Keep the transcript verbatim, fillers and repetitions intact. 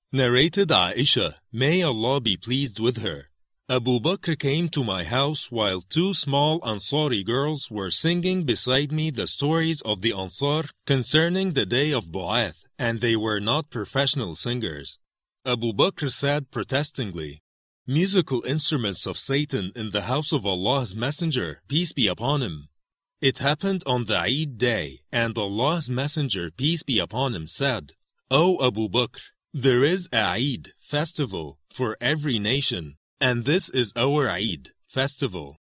Narrated Aisha, may Allah be pleased with her. Abu Bakr came to my house while two small Ansari girls were singing beside me the stories of the Ansar concerning the day of Bu'ath, and they were not professional singers. Abu Bakr said protestingly, "Musical instruments of Satan in the house of Allah's Messenger, peace be upon him." It happened on the Eid day, and Allah's Messenger, peace be upon him, said, "O Abu Bakr, there is a Eid festival for every nation, and this is our Eid festival.